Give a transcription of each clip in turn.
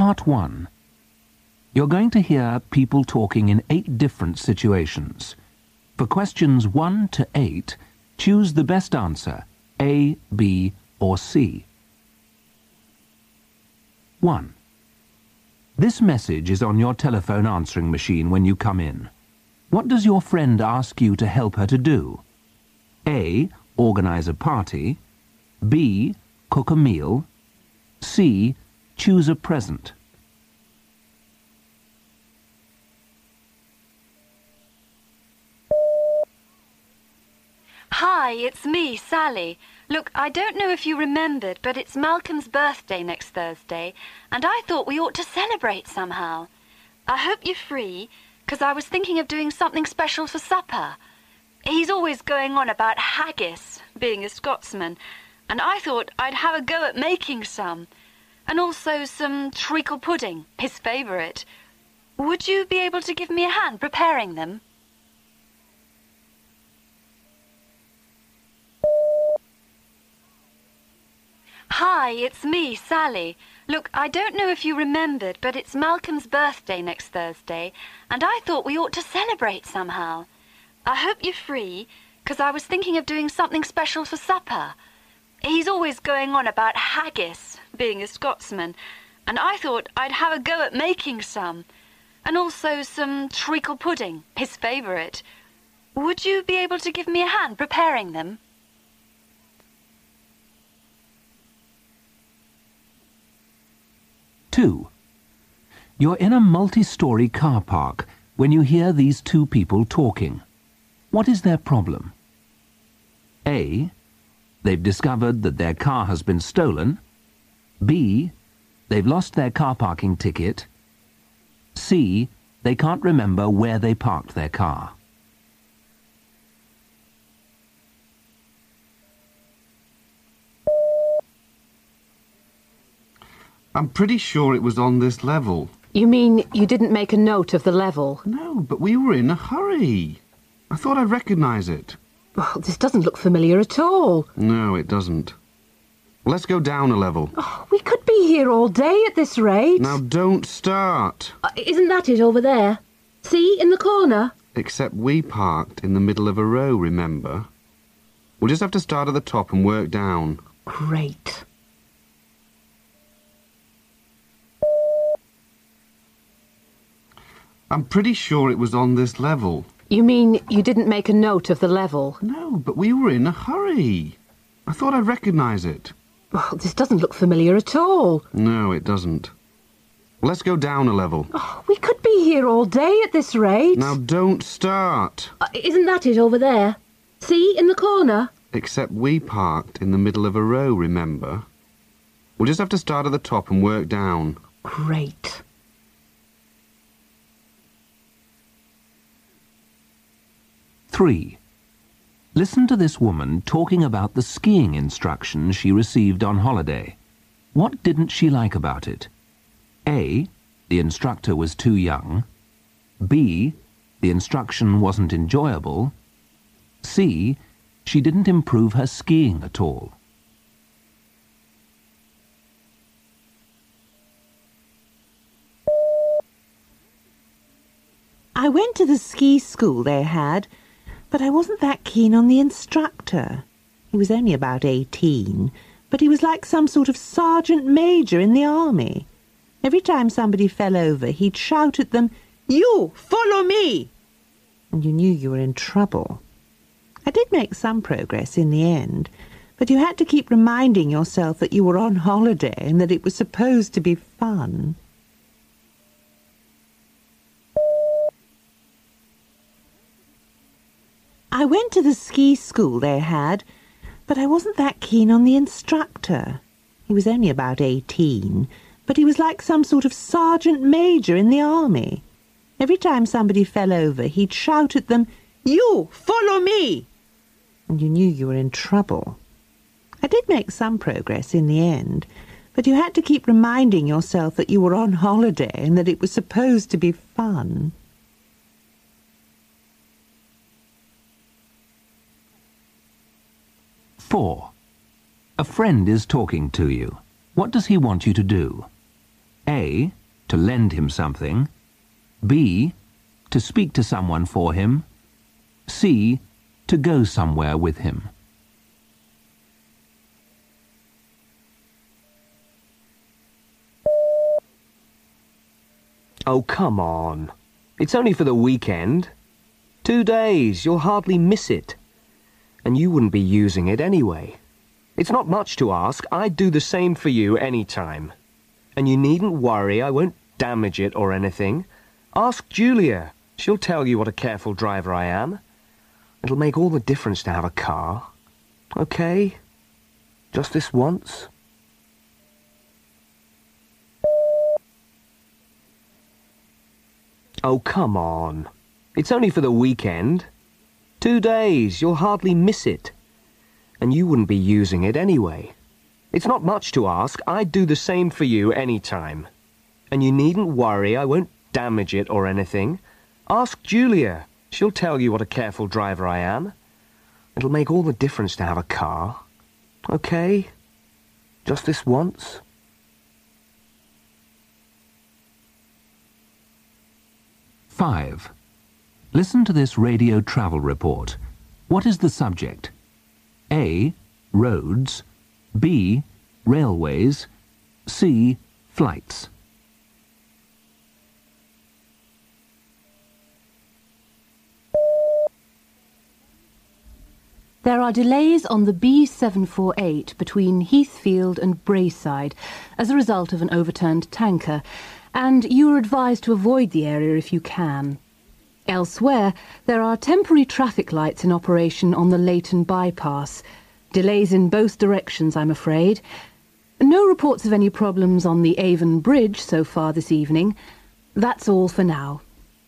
Part 1. You're going to hear people talking in 8 different situations. For questions 1 to 8, choose the best answer, A, B, or C. 1. This message is on your telephone answering machine when you come in. What does your friend ask you to help her to do? A. Organize a party. B. Cook a meal. C. Choose a present. Hi, it's me, Sally. Look, I don't know if you remembered, but it's Malcolm's birthday next Thursday, and I thought we ought to celebrate somehow. I hope you're free, 'cause I was thinking of doing something special for supper. He's always going on about haggis, being a Scotsman, and I thought I'd have a go at making some, and also some treacle pudding, his favourite. Would you be able to give me a hand preparing them? Hi, it's me, Sally. Look, I don't know if you remembered, but it's Malcolm's birthday next Thursday, and I thought we ought to celebrate somehow. I hope you're free, 'cause I was thinking of doing something special for supper. He's always going on about haggis, being a Scotsman, and I thought I'd have a go at making some, and also some treacle pudding, his favourite. Would you be able to give me a hand preparing them? Two. You're in a multi-story car park when you hear these 2 people talking. What is their problem? A. They've discovered that their car has been stolen. B. They've lost their car parking ticket. C. They can't remember where they parked their car. I'm pretty sure it was on this level. You mean you didn't make a note of the level? No, but we were in a hurry. I thought I'd recognise it. Oh, this doesn't look familiar at all. No, it doesn't. Let's go down a level. Oh, we could be here all day at this rate. Now don't start. Isn't that it over there? See, in the corner? Except we parked in the middle of a row, remember? We'll just have to start at the top and work down. Great. I'm pretty sure it was on this level. You mean you didn't make a note of the level? No, but we were in a hurry. I thought I'd recognise it. Oh, this doesn't look familiar at all. No, it doesn't. Let's go down a level. Oh, we could be here all day at this rate. Now don't start. Isn't that it over there? See, in the corner? Except we parked in the middle of a row, remember? We'll just have to start at the top and work down. Great. 3. Listen to this woman talking about the skiing instructions she received on holiday. What didn't she like about it? A. The instructor was too young. B. The instruction wasn't enjoyable. C. She didn't improve her skiing at all. I went to the ski school they had, but I wasn't that keen on the instructor. He was only about 18, but he was like some sort of sergeant major in the army. Every time somebody fell over, he'd shout at them, "You, follow me!" And you knew you were in trouble. I did make some progress in the end, but you had to keep reminding yourself that you were on holiday and that it was supposed to be fun. I went to the ski school they had, but I wasn't that keen on the instructor. He was only about 18, but he was like some sort of sergeant major in the army. Every time somebody fell over, he'd shout at them, "You, follow me!" And you knew you were in trouble. I did make some progress in the end, but you had to keep reminding yourself that you were on holiday and that it was supposed to be fun. 4. A friend is talking to you. What does he want you to do? A. to lend him something. B, to speak to someone for him. C, to go somewhere with him. Oh, come on. It's only for the weekend. 2 days, you'll hardly miss it. And you wouldn't be using it anyway. It's not much to ask. I'd do the same for you any time. And you needn't worry, I won't damage it or anything. Ask Julia. She'll tell you what a careful driver I am. It'll make all the difference to have a car. Okay? Just this once. Oh, come on. It's only for the weekend. 2 days, you'll hardly miss it. And you wouldn't be using it anyway. It's not much to ask. I'd do the same for you any time. And you needn't worry, I won't damage it or anything. Ask Julia. She'll tell you what a careful driver I am. It'll make all the difference to have a car. Okay? Just this once. Five. Listen to this radio travel report. What is the subject? A, roads. B, railways. C, flights. There are delays on the B748 between Heathfield and Braeside as a result of an overturned tanker, and you are advised to avoid the area if you can. Elsewhere, there are temporary traffic lights in operation on the Leighton bypass. Delays in both directions, I'm afraid. No reports of any problems on the Avon Bridge so far this evening. That's all for now.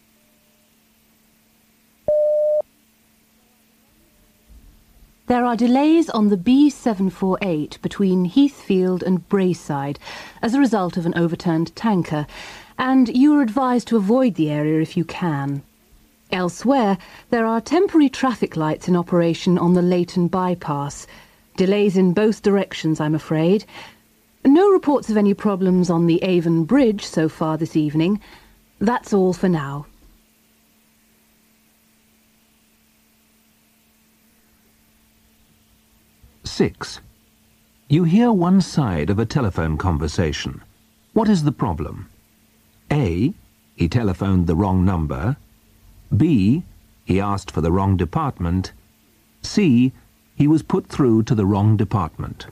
There are delays on the B748 between Heathfield and Braeside as a result of an overturned tanker, and you are advised to avoid the area if you can. Elsewhere, there are temporary traffic lights in operation on the Leighton bypass. Delays in both directions, I'm afraid. No reports of any problems on the Avon Bridge so far this evening. That's all for now. Six. You hear one side of a telephone conversation. What is the problem? A, he telephoned the wrong number. B, he asked for the wrong department. C, he was put through to the wrong department.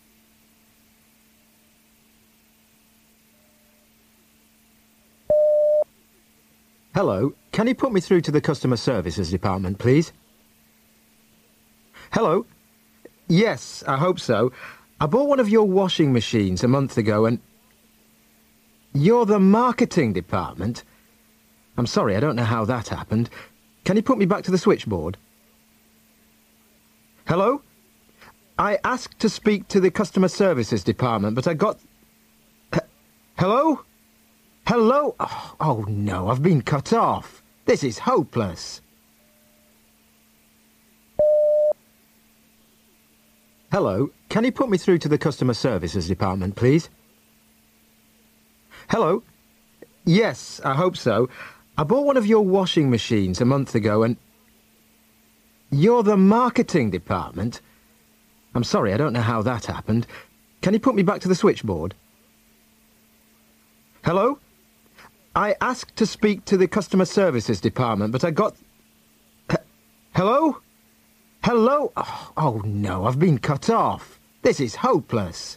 Hello, can you put me through to the customer services department, please? Hello? Yes, I hope so. I bought one of your washing machines a month ago and... You're the marketing department? I'm sorry, I don't know how that happened. Can you put me back to the switchboard? Hello? I asked to speak to the customer services department, but I got... Hello? Hello? Oh, no, I've been cut off. This is hopeless. Hello, can you put me through to the customer services department, please? Hello? Yes, I hope so. I bought one of your washing machines a month ago and... You're the marketing department? I'm sorry, I don't know how that happened. Can you put me back to the switchboard? Hello? I asked to speak to the customer services department, but I got... Hello? Hello? Oh, no, I've been cut off. This is hopeless.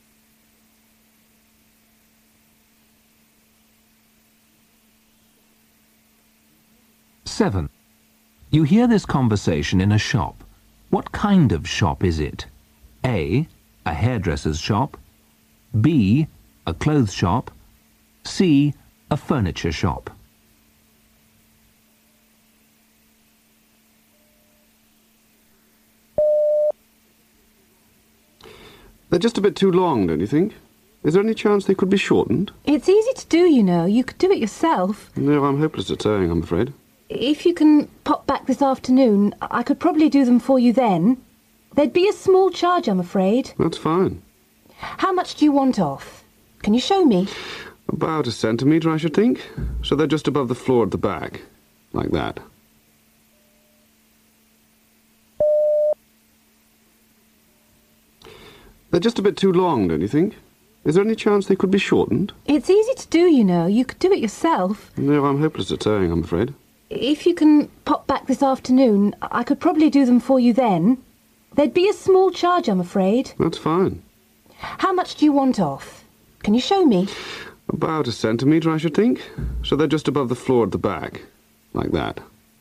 Seven. You hear this conversation in a shop. What kind of shop is it? A, a hairdresser's shop. B, a clothes shop. C, a furniture shop. They're just a bit too long, don't you think? Is there any chance they could be shortened? It's easy to do, you know. You could do it yourself. No, I'm hopeless at sewing, I'm afraid. If you can pop back this afternoon, I could probably do them for you then. There'd be a small charge, I'm afraid. That's fine. How much do you want off? Can you show me? About a centimetre, I should think. So they're just above the floor at the back. Like that. They're just a bit too long, don't you think? Is there any chance they could be shortened? It's easy to do, you know. You could do it yourself. No, I'm hopeless at sewing, I'm afraid. If you can pop back this afternoon, I could probably do them for you then. There'd be a small charge, I'm afraid. That's fine. How much do you want off? Can you show me? About a centimetre, I should think. So they're just above the floor at the back. Like that.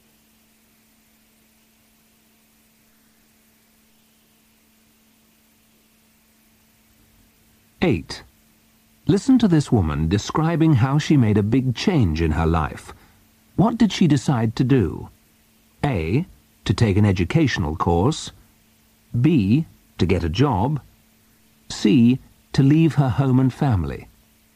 Eight. Listen to this woman describing how she made a big change in her life. What did she decide to do? A. To take an educational course. B. To get a job. C. To leave her home and family.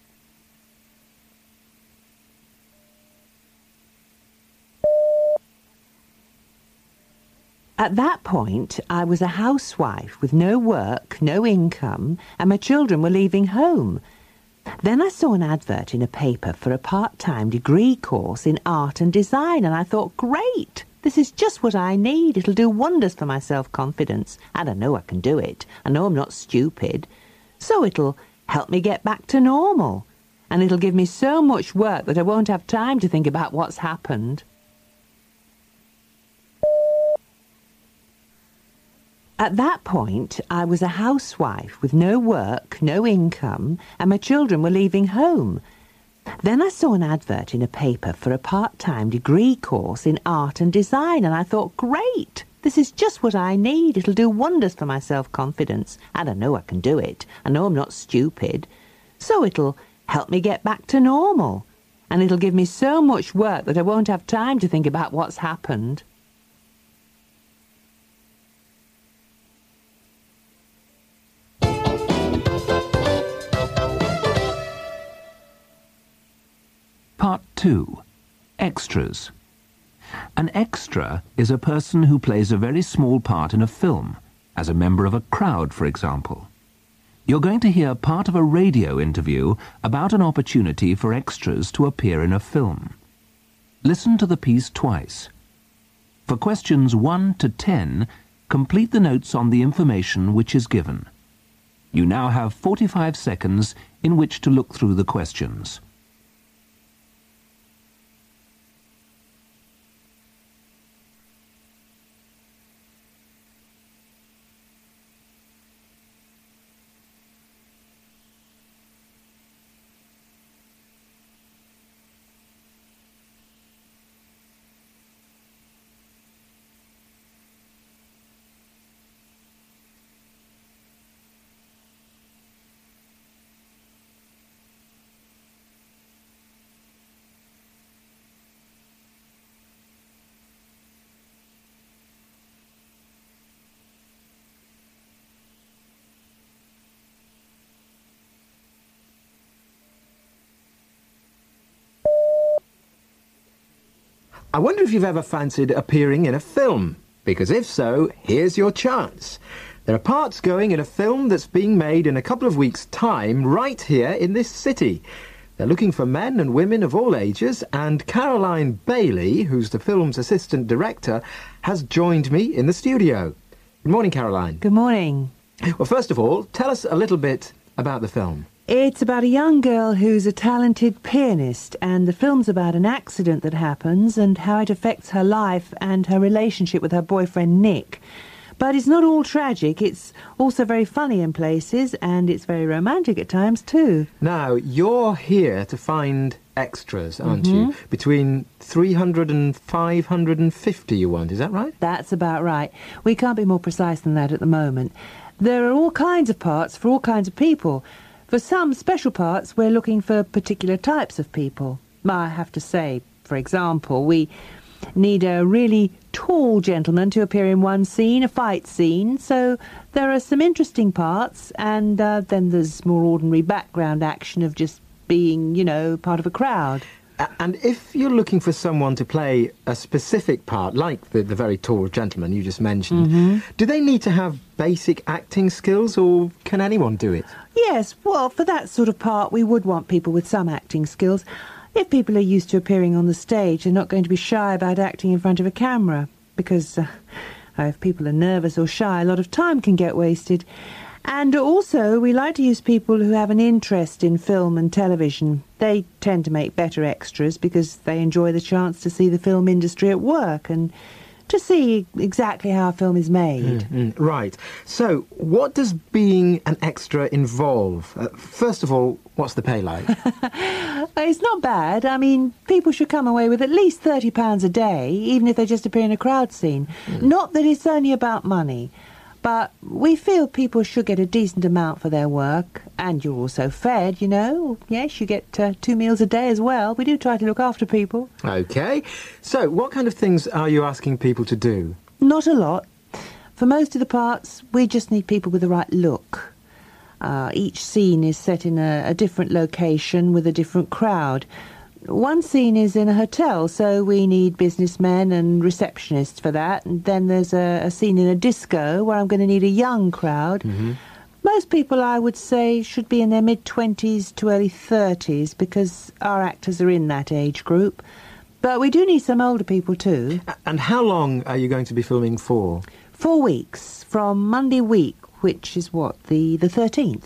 At that point, I was a housewife with no work, no income, and my children were leaving home. Then I saw an advert in a paper for a part-time degree course in art and design, and I thought, great, this is just what I need. It'll do wonders for my self-confidence, and I know I can do it. I know I'm not stupid. So it'll help me get back to normal, and it'll give me so much work that I won't have time to think about what's happened. At that point, I was a housewife with no work, no income, and my children were leaving home. Then I saw an advert in a paper for a part-time degree course in art and design, and I thought, great, this is just what I need. It'll do wonders for my self-confidence, and I know I can do it. I know I'm not stupid. So it'll help me get back to normal, and it'll give me so much work that I won't have time to think about what's happened. Part 2. Extras. An extra is a person who plays a very small part in a film, as a member of a crowd, for example. You're going to hear part of a radio interview about an opportunity for extras to appear in a film. Listen to the piece twice. For questions 1 to 10, complete the notes on the information which is given. You now have 45 seconds in which to look through the questions. I wonder if you've ever fancied appearing in a film, because if so, here's your chance. There are parts going in a film that's being made in a couple of weeks' time right here in this city. They're looking for men and women of all ages, and Caroline Bailey, who's the film's assistant director, has joined me in the studio. Good morning, Caroline. Good morning. Well, first of all, tell us a little bit about the film. It's about a young girl who's a talented pianist, and the film's about an accident that happens and how it affects her life and her relationship with her boyfriend Nick. But it's not all tragic. It's also very funny in places, and it's very romantic at times too. Now, you're here to find extras, aren't you? Between 300 and 550 you want, is that right? That's about right. We can't be more precise than that at the moment. There are all kinds of parts for all kinds of people. For some special parts, we're looking for particular types of people. I have to say, for example, we need a really tall gentleman to appear in one scene, a fight scene, so there are some interesting parts, and then there's more ordinary background action of just being, you know, part of a crowd. And if you're looking for someone to play a specific part, like the very tall gentleman you just mentioned, do they need to have basic acting skills, or can anyone do it? Yes, well, for that sort of part, we would want people with some acting skills. If people are used to appearing on the stage, they're not going to be shy about acting in front of a camera, because if people are nervous or shy, a lot of time can get wasted. And also, we like to use people who have an interest in film and television. They tend to make better extras because they enjoy the chance to see the film industry at work and to see exactly how a film is made. Right. So, what does being an extra involve? First of all, what's the pay like? It's not bad. I mean, people should come away with at least £30 a day, even if they just appear in a crowd scene. Not that it's only about money. But we feel people should get a decent amount for their work, and you're also fed, you know. Yes, you get 2 meals a day as well. We do try to look after people. OK. So, what kind of things are you asking people to do? Not a lot. For most of the parts, we just need people with the right look. Each scene is set in a different location with a different crowd. One scene is in a hotel, so we need businessmen and receptionists for that. And then there's a scene in a disco where I'm going to need a young crowd. Most people, I would say, should be in their mid-20s to early 30s because our actors are in that age group. But we do need some older people too. And how long are you going to be filming for? 4 weeks, from Monday week, which is what, the 13th.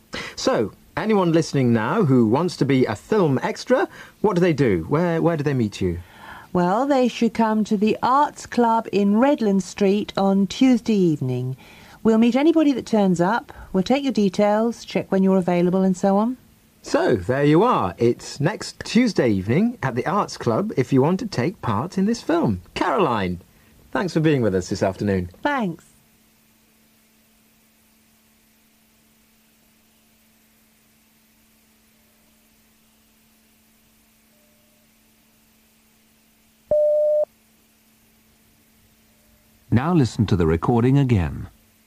So, anyone listening now who wants to be a film extra, what do? Where do they meet you? Well, they should come to the Arts Club in Redland Street on Tuesday evening. We'll meet anybody that turns up. We'll take your details, check when you're available and so on. So, there you are. It's next Tuesday evening at the Arts Club if you want to take part in this film. Caroline, thanks for being with us this afternoon. Thanks. Now listen to the recording again.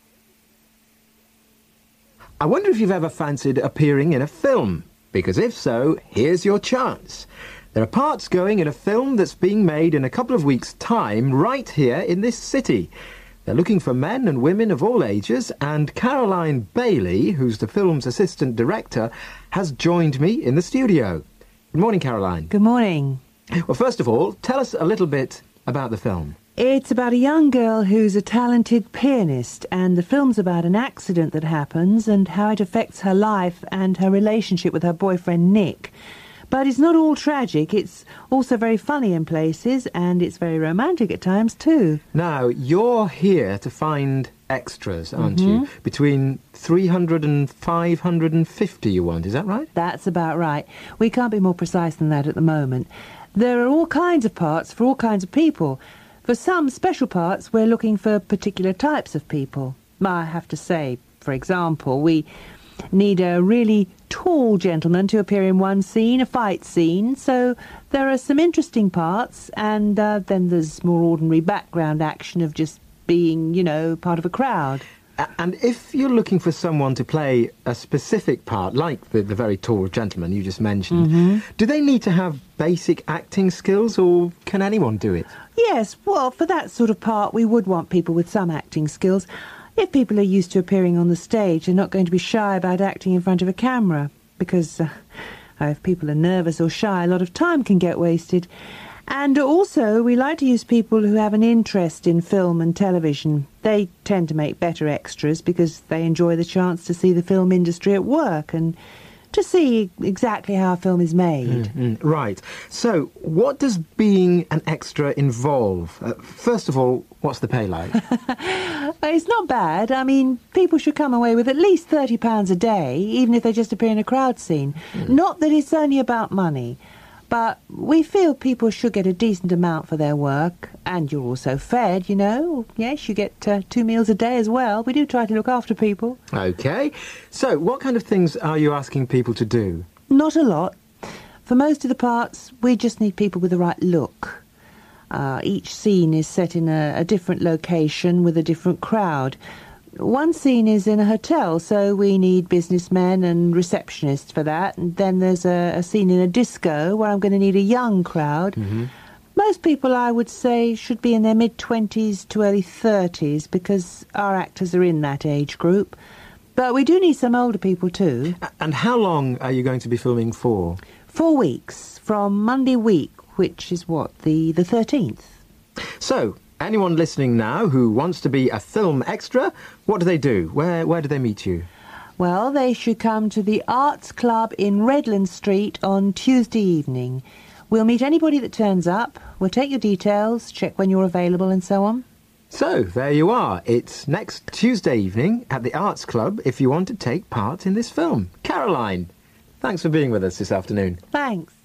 I wonder if you've ever fancied appearing in a film, because if so, here's your chance. There are parts going in a film that's being made in a couple of weeks' time right here in this city. They're looking for men and women of all ages, and Caroline Bailey, who's the film's assistant director, has joined me in the studio. Good morning, Caroline. Good morning. Well, first of all, tell us a little bit about the film. It's about a young girl who's a talented pianist, and the film's about an accident that happens and how it affects her life and her relationship with her boyfriend Nick. But it's not all tragic. It's also very funny in places, and it's very romantic at times too. Now, you're here to find extras, aren't you? Between 300 and 550 you want, is that right? That's about right. We can't be more precise than that at the moment. There are all kinds of parts for all kinds of people. For some special parts, we're looking for particular types of people. I have to say, for example, we need a really tall gentleman to appear in one scene, a fight scene, so there are some interesting parts, and then there's more ordinary background action of just being, you know, part of a crowd. And if you're looking for someone to play a specific part, like the very tall gentleman you just mentioned, do they need to have basic acting skills, or can anyone do it? Yes, well, for that sort of part, we would want people with some acting skills. If people are used to appearing on the stage, they're not going to be shy about acting in front of a camera, because if people are nervous or shy, a lot of time can get wasted. And also, we like to use people who have an interest in film and television. They tend to make better extras because they enjoy the chance to see the film industry at work and to see exactly how a film is made. Right. So, what does being an extra involve? First of all, what's the pay like? It's not bad. I mean, people should come away with at least £30 a day, even if they just appear in a crowd scene. Not that it's only about money. But we feel people should get a decent amount for their work, and you're also fed, you know. Yes, you get 2 meals a day as well. We do try to look after people. OK. So, what kind of things are you asking people to do? Not a lot. For most of the parts, we just need people with the right look. Each scene is set in a different location with a different crowd. One scene is in a hotel, so we need businessmen and receptionists for that. And then there's a scene in a disco where I'm going to need a young crowd. Most people, I would say, should be in their mid-20s to early 30s because our actors are in that age group. But we do need some older people too. And how long are you going to be filming for? 4 weeks, from Monday week, which is what, the 13th. So, anyone listening now who wants to be a film extra, what do they do? Where do they meet you? Well, they should come to the Arts Club in Redland Street on Tuesday evening. We'll meet anybody that turns up. We'll take your details, check when you're available and so on. So, there you are. It's next Tuesday evening at the Arts Club if you want to take part in this film. Caroline, thanks for being with us this afternoon. Thanks.